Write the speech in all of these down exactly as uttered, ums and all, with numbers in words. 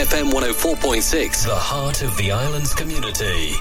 F M one oh four point six, the heart of the island's community.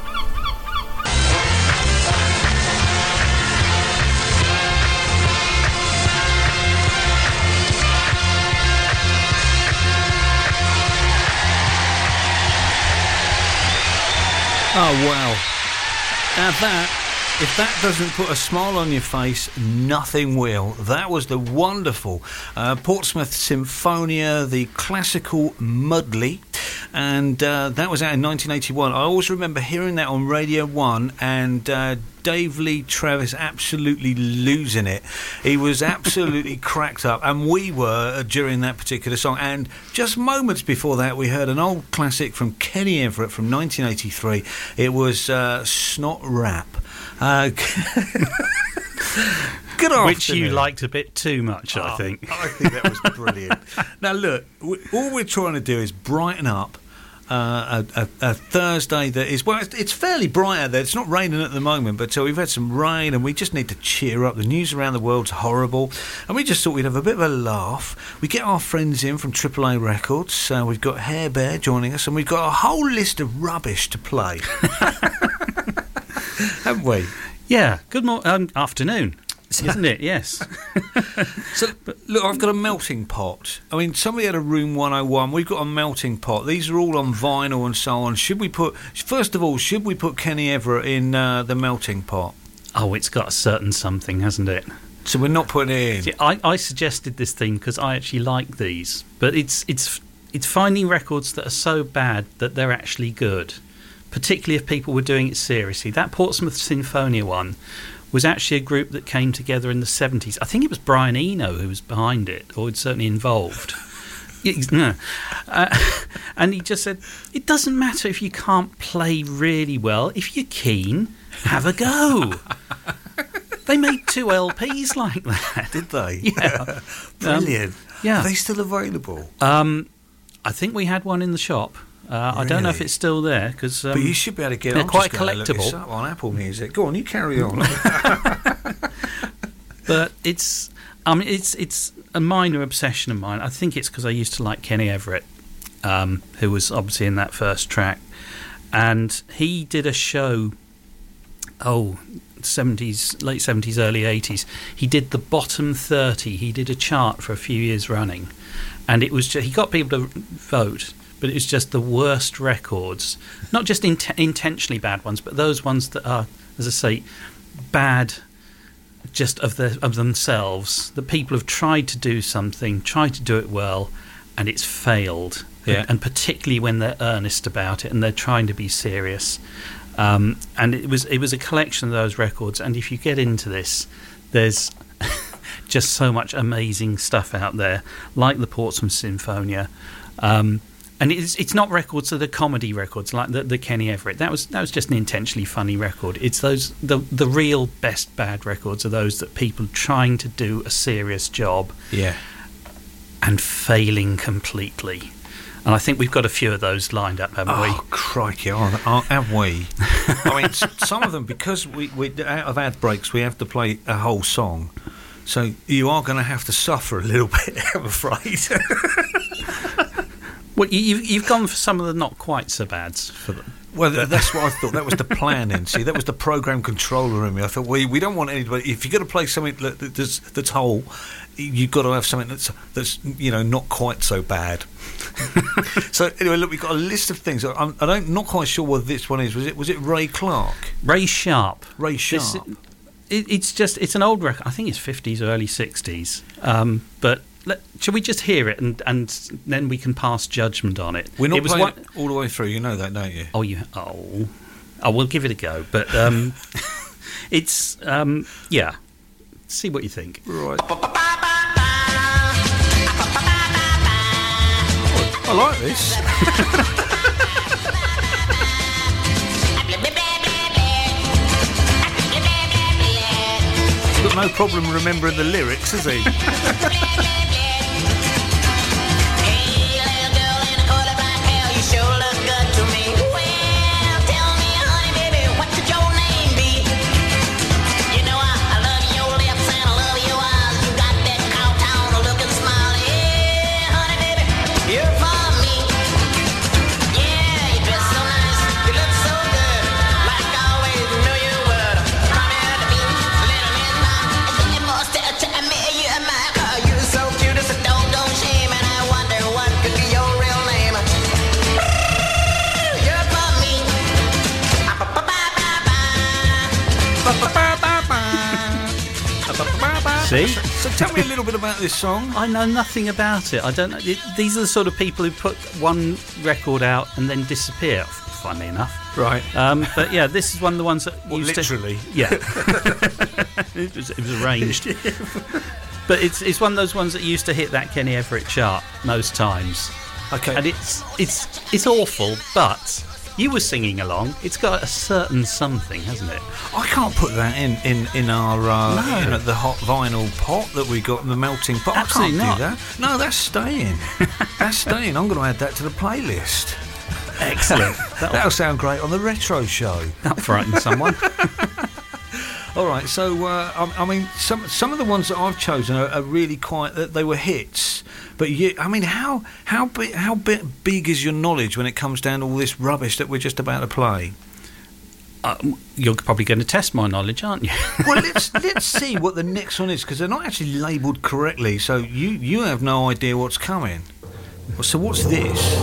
Oh, wow. Now that, if that doesn't put a smile on your face, nothing will. That was the wonderful uh, Portsmouth Symphonia, the classical Mudley, and uh, that was out in nineteen eighty-one. I always remember hearing that on Radio one, and uh, Dave Lee Travis absolutely losing it. He was absolutely cracked up, and we were during that particular song. And just moments before that, we heard an old classic from Kenny Everett from nineteen eighty-three. It was uh, Snot Rap. Uh, Good afternoon. Which you liked a bit too much, I oh, think. I think that was brilliant. Now, look, we, all we're trying to do is brighten up uh, a, a, a Thursday that is, well, it's, it's fairly bright out there. It's not raining at the moment, but uh, we've had some rain and we just need to cheer up. The news around the world's horrible, and we just thought we'd have a bit of a laugh. We get our friends in from Triple A Records. Uh, we've got Hair Bear joining us, and we've got a whole list of rubbish to play. Haven't we? Yeah, good mo- um, afternoon, isn't it? Yes. So, look, I've got a melting pot. I mean, somebody had a Room one oh one. We've got a melting pot. These are all on vinyl and so on. Should we put, first of all, should we put Kenny Everett in uh, the melting pot? Oh, it's got a certain something, hasn't it? So we're not putting it in? See, I, I suggested this theme because I actually like these, but it's it's it's finding records that are so bad that they're actually good. Particularly if people were doing it seriously. That Portsmouth Symphonia one was actually a group that came together in the seventies. I think it was Brian Eno who was behind it, or was certainly involved. No. Uh, and he just said, it doesn't matter if you can't play really well. If you're keen, have a go. They made two L Ps like that. Did they? Yeah. Brilliant. Um, yeah. Are they still available? Um, I think we had one in the shop. Uh, really? I don't know if it's still there, because um, but you should be able to get. They're I'm quite just collectible. Look this up on Apple Music. Go on, you carry on. But it's, I mean, it's it's a minor obsession of mine. I think it's because I used to like Kenny Everett, um, who was obviously in that first track, and he did a show. Oh, seventies, late seventies, early eighties. He did the bottom thirty. He did a chart for a few years running, and it was just, he got people to vote. But it was just the worst records, not just in- intentionally bad ones, but those ones that are, as I say, bad just of the, of themselves. That people have tried to do something, tried to do it well, and it's failed. Yeah. And, and particularly when they're earnest about it and they're trying to be serious. Um, and it was it was a collection of those records. And if you get into this, there's just so much amazing stuff out there, like the Portsmouth Symphonia. Um, And it's it's not records that are comedy records like the, the Kenny Everett. That was that was just an intentionally funny record. It's those the the real best bad records are those that people trying to do a serious job, yeah, and failing completely. And I think we've got a few of those lined up, haven't oh, we? Oh crikey, aren't, aren't, have we? I mean, some of them, because we we out of ad breaks we have to play a whole song, so you are going to have to suffer a little bit, I'm afraid. Well, you've, you've gone for some of the not quite so bads for them. Well, that's what I thought. That was the planning. See, that was the program controller in me. I thought, well, we don't want anybody. If you're going to play something that's, that's whole, you've got to have something that's that's you know not quite so bad. So anyway, look, we've got a list of things. I'm, I don't not quite sure what this one is. Was it was it Ray Clark? Ray Sharp. Ray Sharp. This, it, it's just it's an old record. I think it's fifties or early sixties. Um, but. Let, shall we just hear it and, and then we can pass judgment on it? We're not it was playing one, it all the way through, you know that, don't you? Oh, you oh, oh, we'll give it a go. But um, it's um, yeah. See what you think. Right. Oh, I like this. He's got no problem remembering the lyrics, has he? See? So tell me a little bit about this song. I know nothing about it. I don't know. It, these are the sort of people who put one record out and then disappear. Funny enough, right? Um, but yeah, this is one of the ones that well, used literally, to, yeah. it, was, it was arranged, but it's it's one of those ones that used to hit that Kenny Everett chart most times. Okay, and it's it's it's awful, but you were singing along. It's got a certain something, hasn't it? I can't put that in in in our uh, no. you know, the hot vinyl pot that we got in the melting pot. Absolutely I can't not. do that. No, that's staying. That's staying. I'm going to add that to the playlist. Excellent. That'll, That'll sound great on the retro show. That'll frighten someone. All right, so uh, I, I mean, some some of the ones that I've chosen are, are really quite. They were hits, but you, I mean, how how big how big, big is your knowledge when it comes down to all this rubbish that we're just about to play? Uh, you're probably going to test my knowledge, aren't you? Well, let's let's see what the next one is, because they're not actually labelled correctly. So you you have no idea what's coming. So what's this?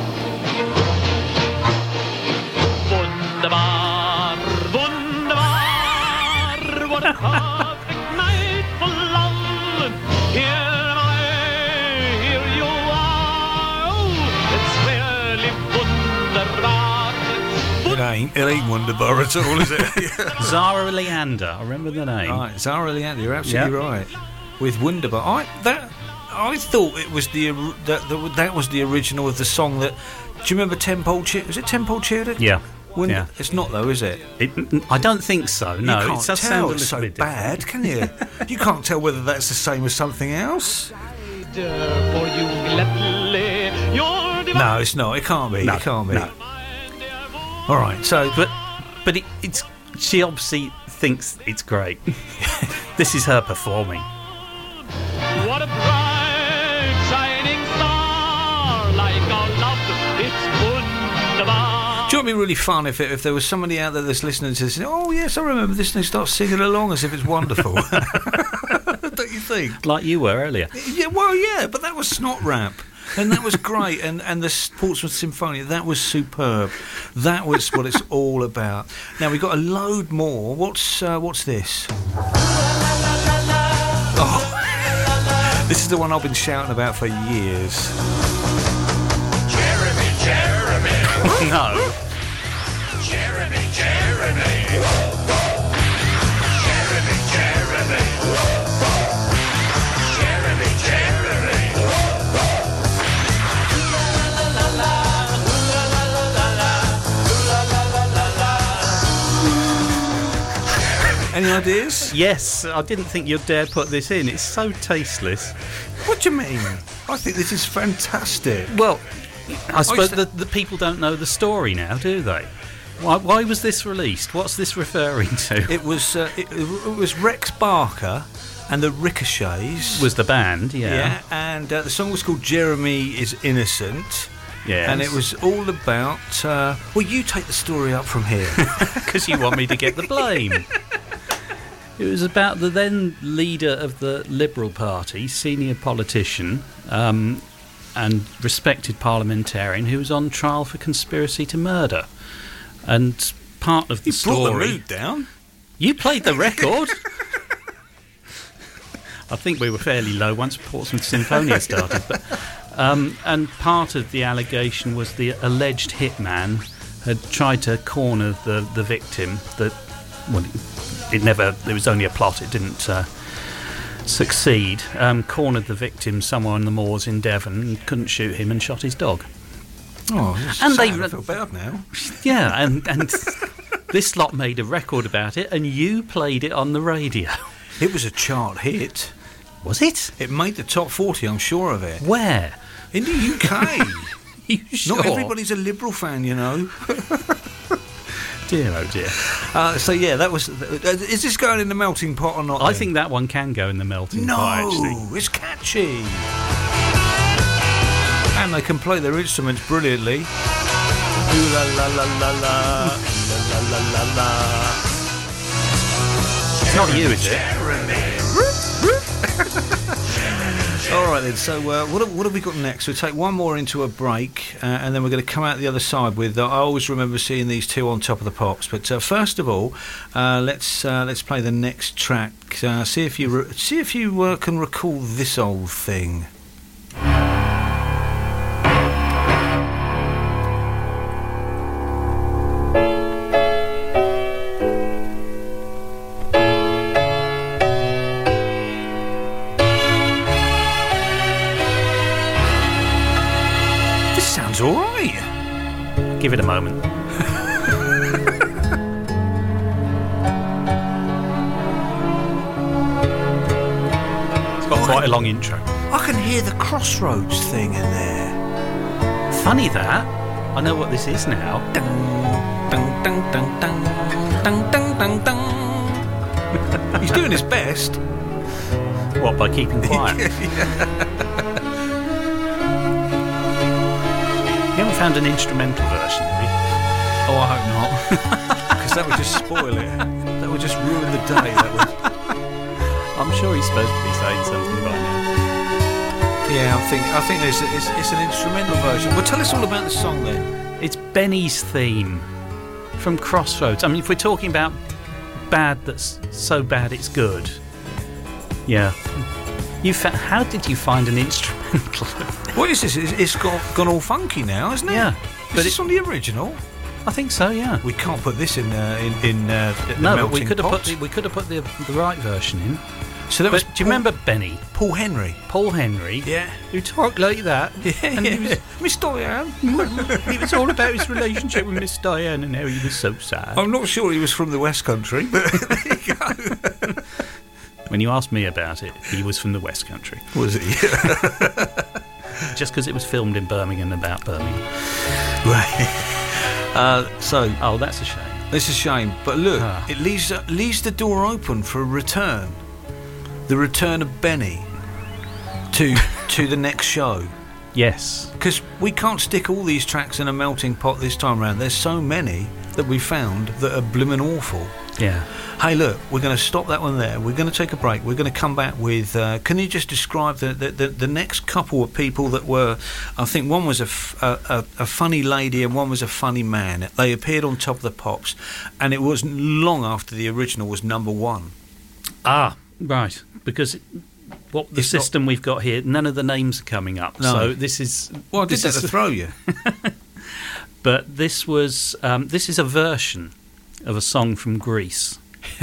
Wunderbar, wunderbar, what a perfect night for love. Here am I, here you are. Oh, it's really wunderbar. It ain't, it ain't Wunderbar at all, is it? Zara Leander, I remember the name. Right, Zara Leander, you're absolutely Yep. right. With Wunderbar, I that I thought it was the that the, that was the original of the song that. Do you remember Ten Pole Tudor? Was it Ten Pole Tudor? Yeah. When, yeah. It's not though, is it? it? I don't think so. No, you it can't does tell. sound a It's little so bit bad, can you? You can't tell whether that's the same as something else. For you gladly, your No, it's not. It can't be. No, it can't be. no. All right. So, But but it, it's she obviously thinks it's great. This is her performing. What a bright shining star, like our love, it's wunderbar. do you know what would be really fun if it, if there was somebody out there that's listening to this? And, oh yes, I remember this, and they start singing along as if it's wonderful. Don't you think? Like you were earlier. Yeah. Well, yeah, but that was snot rap. And that was great, and, and the Portsmouth Symphonia, that was superb. That was what it's all about. Now, we've got a load more. What's uh, what's this? Oh, this is the one I've been shouting about for years. Jeremy, Jeremy. No. Jeremy, Jeremy. Jeremy, Jeremy. Jeremy, Jeremy. Any ideas? Yes, I didn't think you'd dare put this in. It's so tasteless. What do you mean? I think this is fantastic. Well, I suppose to- the, the people don't know the story now, do they? Why, why was this released? What's this referring to? It was uh, it, it was Rex Barker and the Ricochets. was the band, yeah. Yeah, and uh, the song was called Jeremy is Innocent. Yes. And it was all about. Uh, well, you take the story up from here. Because you want me to get the blame. It was about the then leader of the Liberal Party, senior politician, um, and respected parliamentarian who was on trial for conspiracy to murder. And part of the You story. brought the mood down. You played the record. I think we were fairly low once Portsmouth Symphonia started. But, um, and part of the allegation was the alleged hitman had tried to corner the, the victim. That well, it never. It was only a plot. It didn't uh, succeed. Um, cornered the victim somewhere on the moors in Devon and couldn't shoot him and shot his dog. Oh, it's And sad. they- I feel bad now. Yeah, and and this lot made a record about it, and you played it on the radio. It was a chart hit. Was it? It made the top forty. I'm sure of it. Where? In the U K. You sure? Not everybody's a Liberal fan, you know. Dear, oh dear. Uh, so yeah, that was. Uh, is this going in the melting pot or not? I then? think that one can go in the melting no, pot, actually. it's catchy, and they can play their instruments brilliantly. Ooh la la la la la, la la la la la. It's not you, is it? All right then. So uh, what have, what have we got next? We'll take one more into a break, uh, and then we're going to come out the other side with. Uh, I always remember seeing these two on Top of the Pops. But uh, first of all, uh, let's uh, let's play the next track. Uh, see if you re- see if you uh, can recall this old thing. All right. Give it a moment. It's got quite a long intro. I can hear the Crossroads thing in there. Funny that. I know what this is now. Dun, dun, dun, dun, dun, dun, dun, dun. He's doing his best. What, by keeping quiet? You haven't found an instrumental version, have you? Oh, I hope not. Because that would just spoil it. That would just ruin the day. That would. I'm sure he's supposed to be saying something by now. Yeah, I think I think there's it's, it's an instrumental version. Well, tell us all about the song then. It's Benny's theme from Crossroads. I mean, if we're talking about bad that's so bad it's good, yeah. You fa- how did you find an instrumental? What is this? It's, it's got gone all funky now, isn't it? Yeah, Is but this it, on the original? I think so. Yeah. We can't put this in uh, in in uh, the No, but melting we could have pot. put the, we could have put the the right version in. So that But was. do you Paul- remember Benny? Paul Henry? Paul Henry, Yeah. who talked like that. Yeah, And he yeah. Miss Diane. It was all about his relationship with Miss Diane and how he was so sad. I'm not sure he was from the West Country, but there you go. When you asked me about it, he was from the West Country. Was he? Just because it was filmed in Birmingham about Birmingham. Right. Uh, so Oh, that's a shame. it's a shame, but look, Ah. it leaves uh, leaves the door open for a return, the return of Benny to to the next show. Yes. Because we can't stick all these tracks in a melting pot this time round. There's so many that we found that are blimmin' awful. Yeah. Hey, look, we're going to stop that one there. We're going to take a break. We're going to come back with. Uh, can you just describe the, the, the, the next couple of people that were? I think one was a, f- a, a, a funny lady and one was a funny man. They appeared on Top of the Pops, and it wasn't long after the original was number one. Ah, right. Because what the It's not- system we've got here, none of the names are coming up. No. So this is. Well, I did this that is- to throw you. But this was. Um, this is a version of a song from Greece.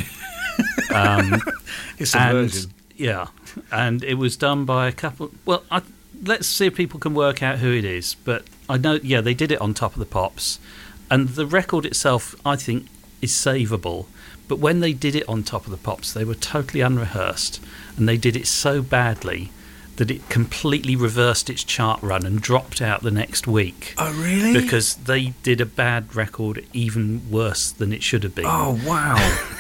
um, It's a and version. yeah, and it was done by a couple. Well, I, let's see if people can work out who it is. But I know, yeah, they did it on Top of the Pops, and the record itself, I think, is savable. But when they did it on Top of the Pops, they were totally unrehearsed, and they did it so badly that it completely reversed its chart run and dropped out the next week. Oh, really? Because they did a bad record even worse than it should have been. Oh, wow.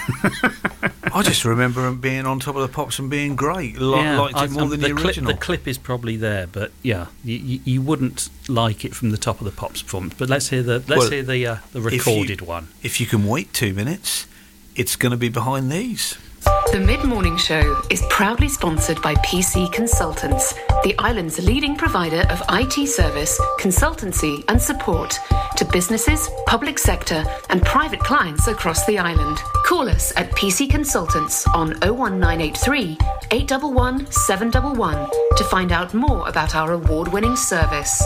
I just remember him being on Top of the Pops and being great. Li- liked I- it more um, than the the, clip, original. The clip is probably there, but yeah, you, you, you wouldn't like it from the Top of the Pops performance. But let's hear the let's Well, hear the uh, the if you- recorded one. If you can wait two minutes, it's going to be behind these. The Mid-Morning Show is proudly sponsored by P C Consultants, the island's leading provider of I T service, consultancy and support to businesses, public sector and private clients across the island. Call us at P C Consultants on oh one nine eight three, eight one one, seven one one to find out more about our award-winning service.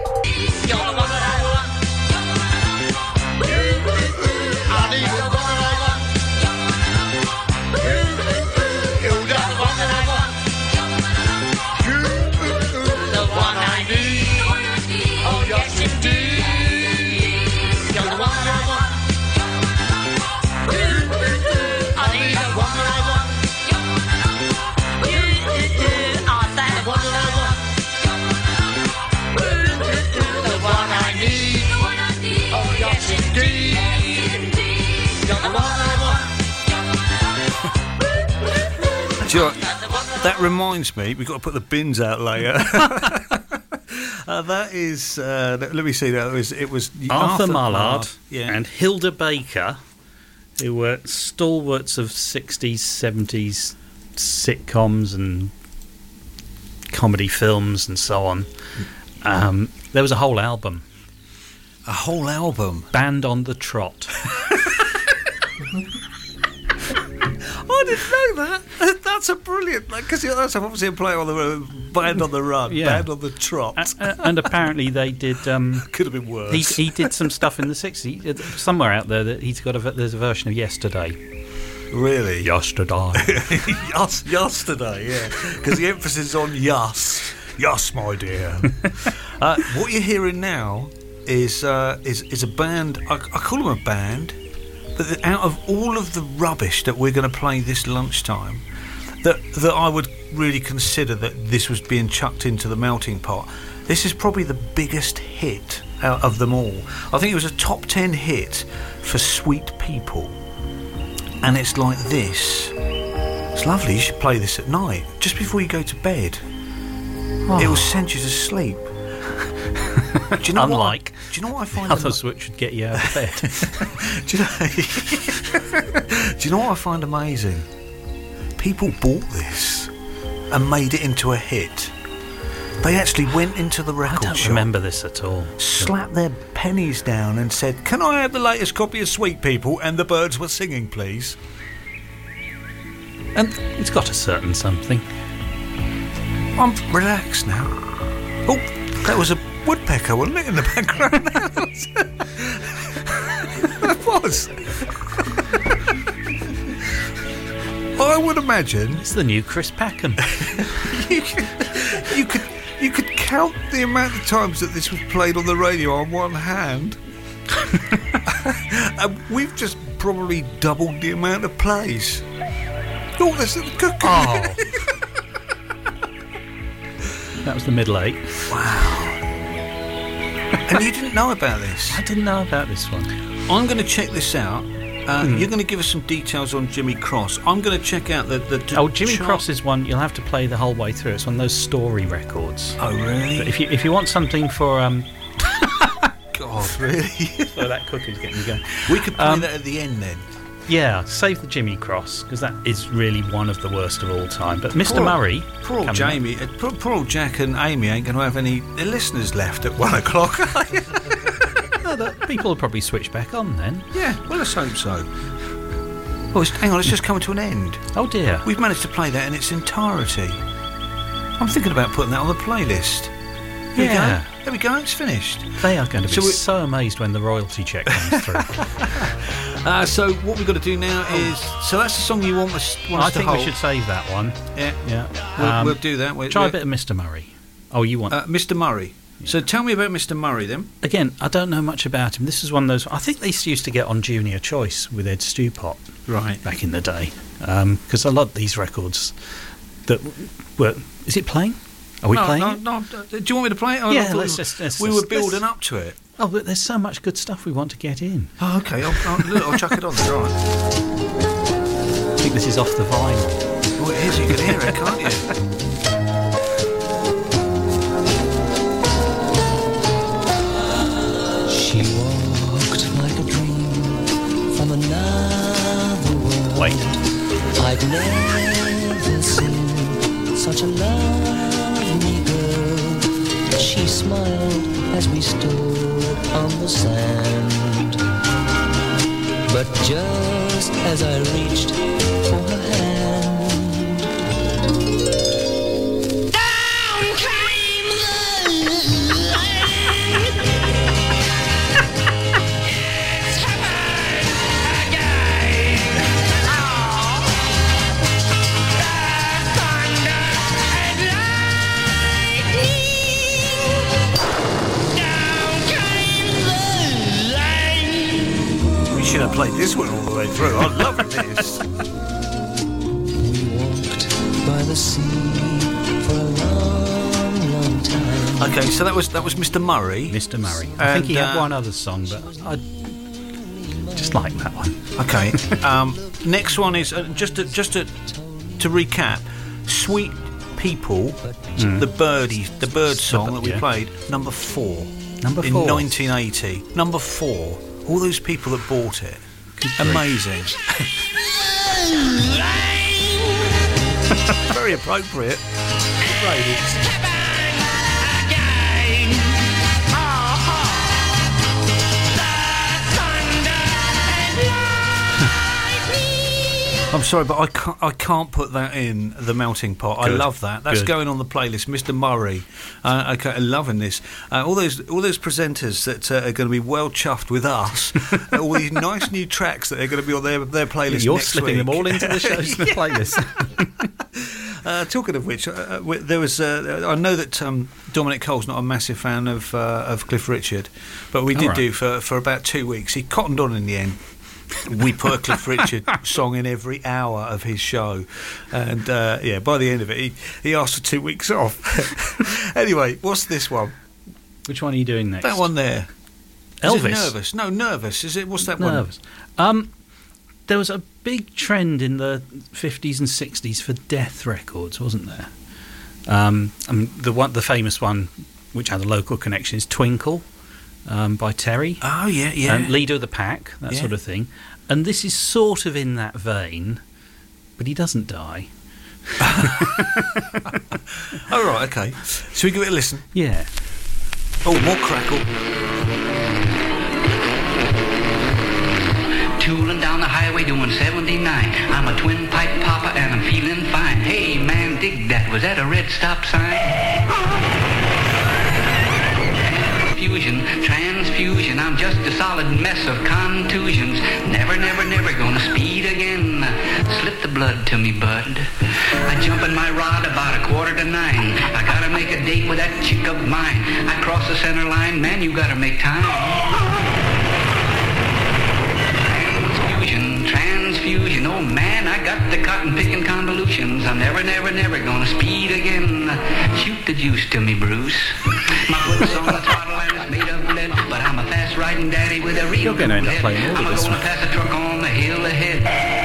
Do you know what? That reminds me, we've got to put the bins out later. uh, that is, uh, let me see, that was it was Arthur, Mallard yeah. and Hilda Baker, who were stalwarts of sixties, seventies sitcoms and comedy films and so on. Um, there was a whole album. A whole album? Band on the Trot. I didn't know that. That's a brilliant, because that's obviously a play on the uh, Band on the Run, Yeah. Band on the Trot. Uh, and apparently they did. Um, Could have been worse. he, he did some stuff in the sixties. Somewhere out there that he's got a there's a version of Yesterday. Really? Yesterday. Yes, yesterday, yeah. Because the emphasis is on yes. Yes, my dear. uh, what you're hearing now is uh, is is a band. I, I call them a band, but the- out of all of the rubbish that we're going to play this lunchtime, that that I would really consider that this was being chucked into the melting pot. This is probably the biggest hit out of them all. I think it was a top ten hit for Sweet People. And it's like this. It's lovely. You should play this at night, just before you go to bed. Oh. It will send you to sleep. Do you know Unlike what, do you know what I find? others which would get you out of bed. do, you know, do you know what I find amazing? People bought this and made it into a hit. They actually went into the I record don't shop, remember this at all. slapped their pennies down and said, "Can I have the latest copy of Sweet People?" And the Birds Were Singing, please. And it's got a certain something. I'm relaxed now. Oh, that was a woodpecker, wasn't it, in the background? That was. I would imagine It's the new Chris Packham. you could, you could you could count the amount of times that this was played on the radio on one hand. And we've just probably doubled the amount of plays. Oh, there's the cookie. Oh. That was the middle eight. And you didn't know about this. I didn't know about this one. I'm going to check this out. Uh, Hmm. You're going to give us some details on Jimmy Cross. I'm going to check out the... the, the Oh, Jimmy chart- Cross is one you'll have to play the whole way through. It's one of those story records. Oh, really? But if you if you want something for um, God, really? oh, that cookie's getting you going. We could play Um, that at the end then. Yeah, save the Jimmy Cross because that is really one of the worst of all time. But Mister Poor- Murray, Poor old coming up- Jamie, uh, poor, poor old Jack and Amy ain't going to have any listeners left at one o'clock. No, that- people will probably switch back on then. Yeah, well, let's hope so. Well, it's, hang on, it's just coming to an end. Oh dear. We've managed to play that in its entirety. I'm thinking about putting that on the playlist. Here Yeah. we go. There we go, it's finished. They are going to be So we- so amazed when the royalty check comes through. Uh, so what we've got to do now is... So that's the song you want us, want I us to think we hold. should save that one. Yeah, Yeah. we'll, Um, we'll do that. We'll, Try a we'll- bit of Mister Murray. Oh, you want... Uh, Mister Murray. So tell me about Mister Murray then. Again, I don't know much about him. This is one of those... I think they used to get on Junior Choice with Ed Stewpot Right. back in the day. Because a lot of these records that were... Is it playing? Are we no, playing no, it? no, Do you want me to play it? I Yeah, thought let's we- just- let's we just- were building let's- up to it. Oh, but there's so much good stuff we want to get in. Oh, okay. I'll, I'll, look, I'll chuck it on there. All right. I think this is off the vinyl. Oh, it is. You can hear it, can't you? She walked like a dream from another world. Wait. I'd never seen such a lovely girl. She smiled as we stood on the sand. But just as I reached for her hand, down came the light. We should have played this one all the way through. I'm loving this. We walked by the sea for a long, long time. Okay, so that was that was Mister Murray. Mister Murray. I think he And, had uh, one other song, but I just like that one. Okay. Um, next one is uh, just to, just to to recap. Sweet People, the birdie, the bird song that we yeah. played, number four. Number in four. nineteen eighty. Number four. All those people that bought it. Amazing. Very very appropriate. I'm sorry, but I can't, I can't put that in the melting pot. Good. I love that. That's Good. going on the playlist. Mister Murray, uh, okay, I'm loving this. Uh, all those all those presenters that uh, are going to be well chuffed with us. All these nice new tracks that are going to be on their their playlist. You're next slipping week. them all into the show's playlist. Uh, talking of which, uh, w- there was. Uh, I know that um, Dominic Cole's not a massive fan of uh, of Cliff Richard, but we All did right. do for for about two weeks. He cottoned on in the end. We put a Cliff Richard song in every hour of his show, and uh, yeah, by the end of it, he, he asked for two weeks off. Anyway, what's this one? Which one are you doing next? That one there. Is Elvis. it Nervous? No, Nervous. Is it? What's that Nervous. Um, there was a big trend in the fifties and sixties for death records, wasn't there? Um, I mean, the one, the famous one, which had a local connection, is Twinkle um, by Terry. one? Oh yeah, yeah. Um, Leader of the Pack, that Yeah. sort of thing. And this is sort of in that vein, but he doesn't die. Oh right, okay. Should we give it a listen? Yeah. Oh, more crackle. Tooling down the highway doing seventy-nine. I'm a twin pipe papa and I'm feeling fine. Hey man, dig that. Was that a red stop sign? Fusion, transfusion. I'm just a solid mess of contusions. Never, never, never gonna speed again. Slip the blood to me, bud. I jump in my rod about a quarter to nine. I gotta make a date with that chick of mine. I cross the center line, man, you gotta make time. Transfusion, transfusion, oh man, I got the cotton picking convolutions. I'm never, never, never gonna speed again. Shoot the juice to me, Bruce. My foot's on the throttle and it's made of lead, but I'm a fast riding daddy with a real You're gonna end up head. playing all of I'm this gonna one. pass a truck on the hill ahead.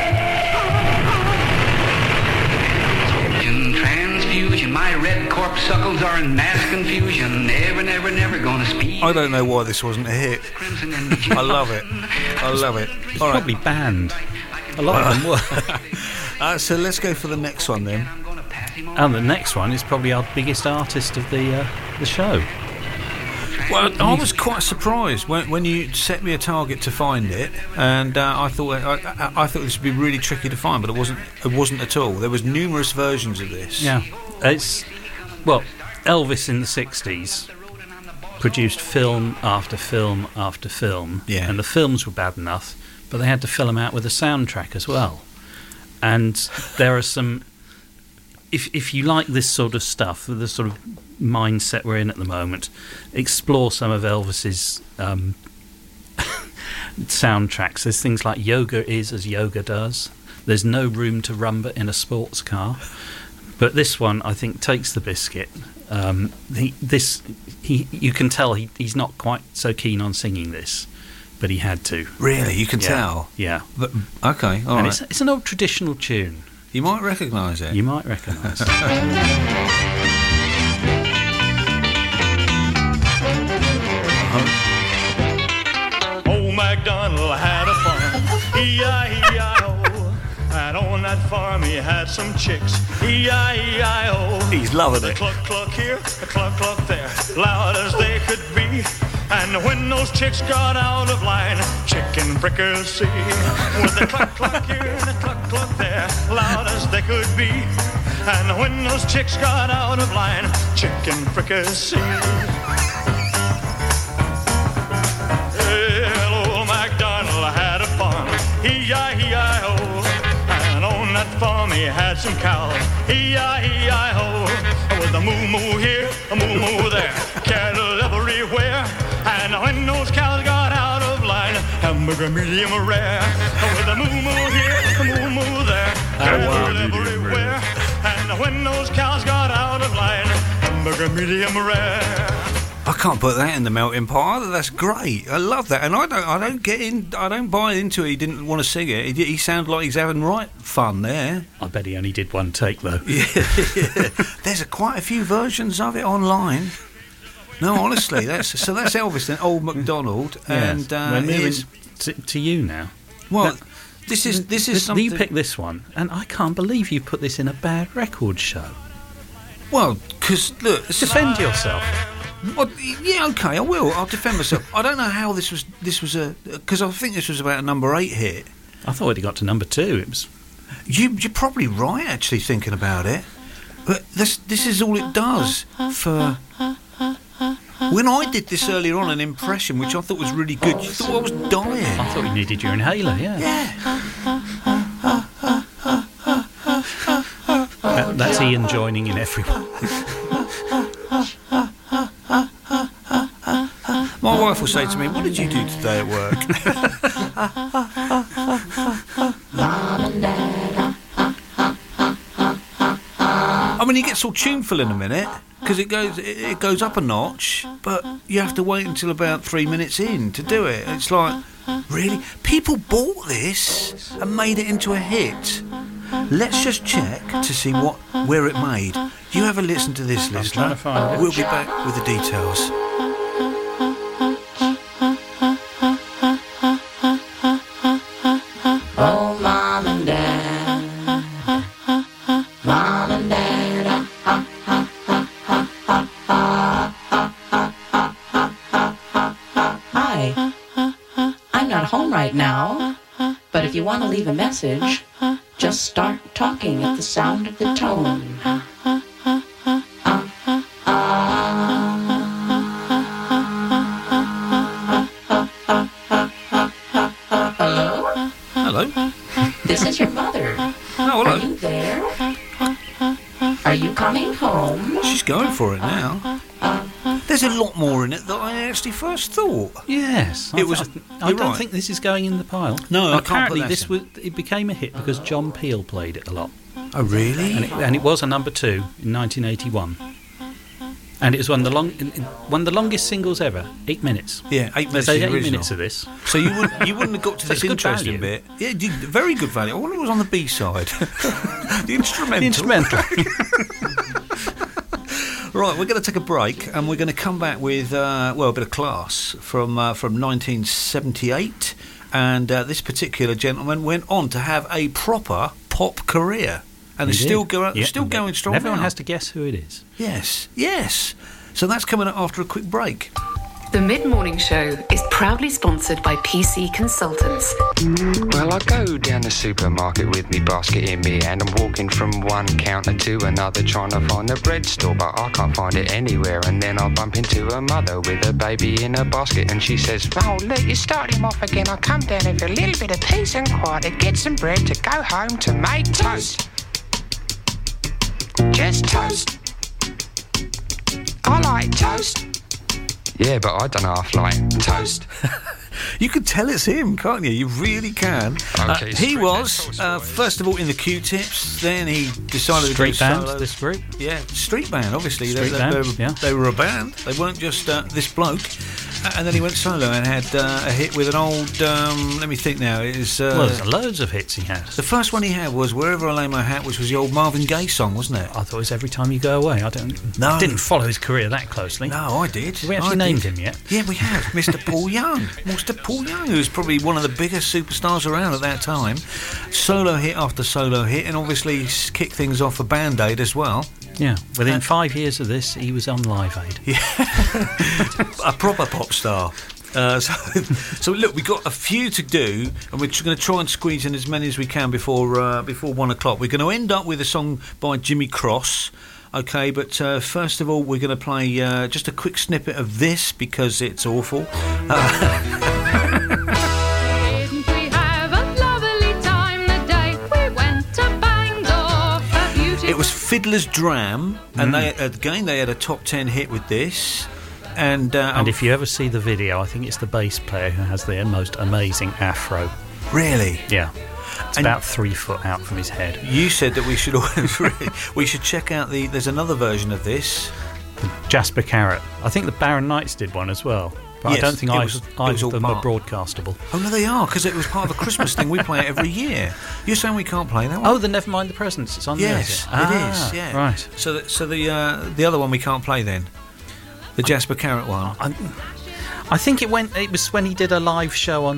Transfusion, transfusion, my red corpuscles are in mass confusion. Never, never, never gonna speed. I don't know why this wasn't a hit. Crimson and I love it. I love it. All right. Probably banned. A lot of them were. Uh, so let's go for the next one then. And the next one is probably our biggest artist of the uh, the show. Well, I was quite surprised when, when you set me a target to find it, and uh, I thought I, I, I thought this would be really tricky to find, but it wasn't. It wasn't at all. There was numerous versions of this. Yeah, it's well, Elvis in the sixties produced film after film after film, Yeah. and the films were bad enough, but they had to fill them out with a soundtrack as well. And there are some. If if you like this sort of stuff, the sort of mindset we're in at the moment, explore some of Elvis's um, soundtracks. There's things like Yoga Is As Yoga Does. There's No Room to Rumba in a Sports Car. But this one, I think, takes the biscuit. Um, he, this, he, you can tell he, he's not quite so keen on singing this, but he had to. Really, you can Yeah. tell. Yeah. But, okay, all and right. it's, it's an old traditional tune. You might recognise it. You might recognise it. Old MacDonald had a farm, E I E I O. And on that farm he had some chicks, E I E I O. He's loving The it. cluck cluck here, the cluck cluck there, loud as they could be. And when those chicks got out of line, chicken fricassee. With the cluck cluck here and the cluck cluck there, loud as they could be. And when those chicks got out of line, chicken fricassee. Well, old MacDonald had a farm, E I E I O. And on that farm he had some cows, E I E I O. With a moo moo here, a moo moo there, cattle everywhere. And when those cows got out of line, hamburger medium rare. With a moo moo here, a moo moo there, cattle everywhere. And when those cows got out of line, hamburger medium rare. I can't put that in the melting pot. That's great. I love that, and I don't. I don't get in. I don't buy into it. He didn't want to sing it. He, he sounded like he's having right fun there. I bet he only did one take, though. Yeah, yeah. There's a, quite a few versions of it online. No, honestly, that's so. That's Elvis then, Old MacDonald, and Yes. uh, We're moving here's- to, to you now. well, This is this is This- something. You picked this one, and I can't believe you put this in a bad record show. Well, because look, this is- Defend yourself. Well, yeah, okay, I will. I'll defend myself. I don't know how this was. This was a because I think this was about a number eight hit. I thought it got to number two. It was. You, you're probably right, actually, thinking about it. But this this is all it does for. When I did this earlier on, an impression which I thought was really good, you thought I was dying. I thought you needed your inhaler. Yeah. Yeah. That, that's Ian joining in everyone. My wife will say to me, "What did you do today at work?" I mean, he gets all tuneful in a minute because it goes it, it goes up a notch, but you have to wait until about three minutes in to do it. It's like, really, people bought this and made it into a hit. Let's just check to see what where it made. You have a listen to this, listener. trying to find it. We'll be back with the details. Oh, Mom and Dad. Mom and Dad. Hi. I'm not home right now, but if you want to leave a message, just start talking at the sound of the tone. Hello? Hello. This is your mother. Oh, Are hello. you there? Are you coming home? She's going for it now. There's a lot more in it than I actually first thought. Yes, It I, was- I, I you're don't right. think this is going in the pile. No, And I can't put apparently that this in. was it became a hit because John Peel played it a lot, Oh, really? and it, and it was a number two in nineteen eighty-one. And it was one of the long, one of the longest singles ever, eight minutes. Yeah, eight minutes. There's is eight the original. minutes of this. So you wouldn't you wouldn't have got to So this it's good interesting value. bit. Yeah, it did, very good value. I wonder what was on the B side. The instrumental. The instrumental. Right, we're going to take a break, and we're going to come back with uh, well a bit of class from uh, from nineteen seventy-eight, and uh, this particular gentleman went on to have a proper pop career, and He is did. still go, Yeah, still and going strong. Everyone now. has to guess who it is. Yes, yes. So that's coming up after a quick break. The mid-morning show is proudly sponsored by P C Consultants. Well, I go down the supermarket with me basket in me hand. I'm walking from one counter to another trying to find the bread store, but I can't find it anywhere. And then I bump into a mother with a baby in a basket, and she says, Oh, look, you started him off again. I come down here for a little bit of peace and quiet to get some bread to go home to make toast. Just toast. I like toast. yeah, but I don't half like toast. You can tell it's him, can't you? You really can. Uh, Okay, he straight was, down, uh, first of all, in the Q-Tips. Then he decided Street to go band, solo. this group. Yeah, street band, obviously. Street they, band, they, were, yeah. they were a band. They weren't just uh, this bloke. Uh, and then he went solo and had uh, a hit with an old, um, let me think now, it is... Uh, Well, there's loads of hits he had. the first one he had was Wherever I Lay My Hat, which was the old Marvin Gaye song, wasn't it? I thought it was Every Time You Go Away. I don't. No. Didn't follow his career that closely. No, I did. Have we actually I named did. him yet? Yeah, we have. Mister Paul Young. Mister Paul Young, who was probably one of the biggest superstars around at that time. Solo hit after solo hit, and obviously s- kicked things off for Band Aid as well. Yeah. Within five years of this, he was on Live Aid. A proper pop star. Uh, so, so look, we've got a few to do, and we're going to try and squeeze in as many as we can before uh, before one o'clock. We're going to end up with a song by Jimmy Cross. Okay, but uh, first of all, we're going to play uh, just a quick snippet of this because it's awful. Uh, Didn't we have a lovely time the day we went to Bangor for beauty? It was Fiddler's Dram, and they again they had a top ten hit with this. And, uh, And if you ever see the video, I think it's the bass player who has the most amazing afro. really, Yeah. It's And- about three foot out from his head. you said that we should we should check out the. There's another version of this. Jasper Carrot. I think the Barron Knights did one as well. But Yes, I don't think it either was- it either was of all them are part. broadcastable. Oh no, they are because it was part of a Christmas thing. We play it every year. You're saying we can't play that one? Oh, the Never Mind the Presents. It's on yes, there. is it it? Ah, is. Yeah, Right. So, the, so the uh, the other one we can't play then. The Jasper Carrot one. I, I think it went. It was when he did a live show on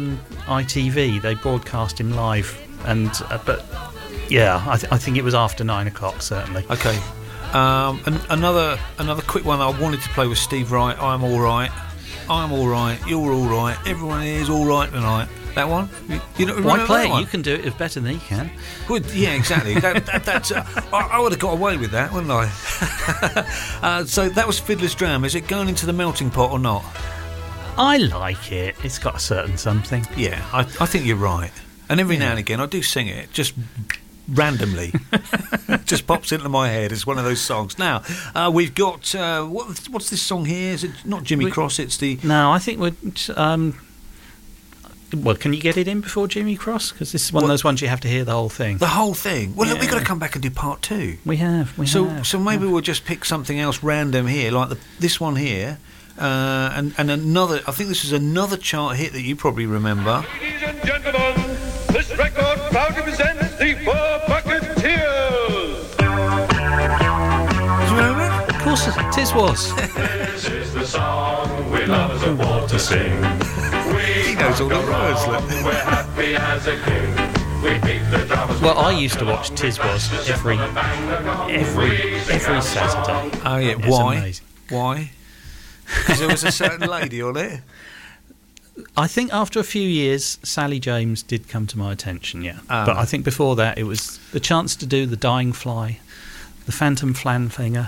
I T V. They broadcast him live, and uh, but yeah, I, th- I think it was after nine o'clock certainly. Okay. Um, an- another another quick one I wanted to play was Steve Wright. I'm all right. I'm all right. You're all right. Everyone is all right tonight. That one? You, you don't Why remember play that it? one? You can do it better than he can. Well, yeah, exactly. that, that, that's, uh, I, I would have got away with that, wouldn't I? uh, so that was Fiddler's Dram. Is it going into the melting pot or not? I like it. It's got a certain something. Yeah, I, I think you're right. And every yeah. now and again, I do sing it, just randomly. Just pops into my head. It's one of those songs. Now, uh, we've got... Uh, what, what's this song here? Is it not Jimmy we, Cross? It's the... No, I think we're... Um, well, can you get it in before Jimmy Cross? Because this is one what? of those ones you have to hear the whole thing. The whole thing? Well, yeah. look, we've got to come back and do part two. We have, we so, have. So maybe yeah. we'll just pick something else random here, like the, this one here, uh, and, and another... I think this is another chart hit that you probably remember. Ladies and gentlemen, this record proudly presents the Four Bucketeers. Do you remember it? Of course it is was. This is the song we love as a want to sing. He knows all the words. We're happy as a king. We beat the drummers. Well, I used to watch Tis Was every every every Saturday. Oh yeah, it's why? Amazing. Why? Because there was a certain lady on it. I think after a few years, Sally James did come to my attention. Yeah, um, but I think before that, it was the chance to do the Dying Fly, the Phantom Flanfinger.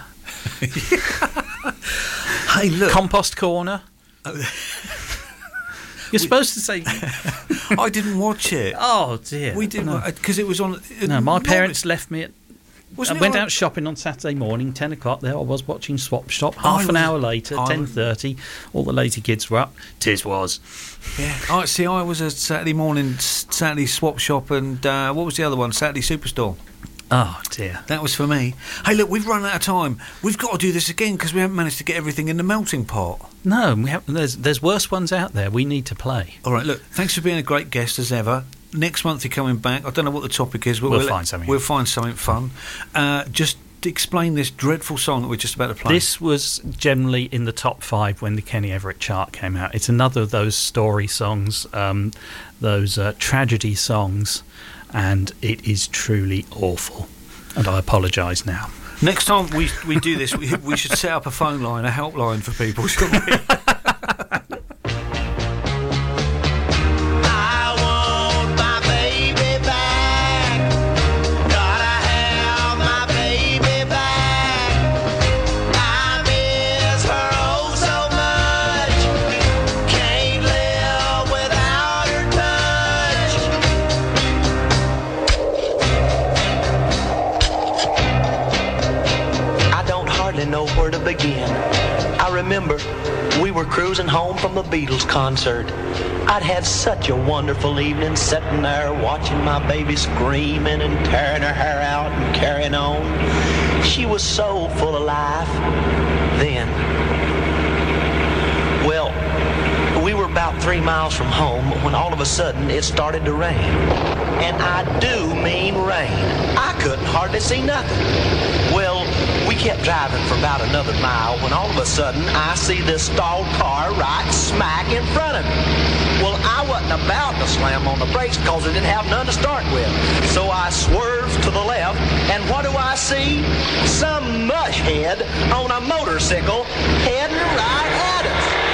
Hey, look, Compost Corner. You're supposed to say. I didn't watch it. Oh dear. We didn't because no. it was on. It, no, my not, parents left me at. Wasn't I went on, out shopping on Saturday morning, ten o'clock. There I was watching Swap Shop. Half was, an hour later, I, ten thirty, all the lazy kids were up. Tis was. Yeah. I see. I was a Saturday morning, Saturday Swap Shop, and uh, what was the other one? Saturday Superstore. Oh dear, that was for me. Hey, look, we've run out of time. We've got to do this again because we haven't managed to get everything in the melting pot. No, we have, there's there's worse ones out there. We need to play. All right, look, thanks for being a great guest as ever. Next month you're coming back. I don't know what the topic is, but we'll, we'll find something. We'll find something fun. Uh, just explain this dreadful song that we're just about to play. This was generally in the top five when the Kenny Everett chart came out. It's another of those story songs, um, those uh, tragedy songs, and it is truly awful. And I apologise now. Next time we we do this, we, we should set up a phone line, a helpline for people, shouldn't we? Begin. I remember we were cruising home from the Beatles concert. I'd had such a wonderful evening sitting there watching my baby screaming and tearing her hair out and carrying on. She was so full of life then. Well, we were about three miles from home when all of a sudden it started to rain. And I do mean rain. I couldn't hardly see nothing. Well, we kept driving for about another mile when all of a sudden I see this stalled car right smack in front of me. Well, I wasn't about to slam on the brakes because it didn't have none to start with. So I swerved to the left, and what do I see? Some mushhead on a motorcycle heading right at us.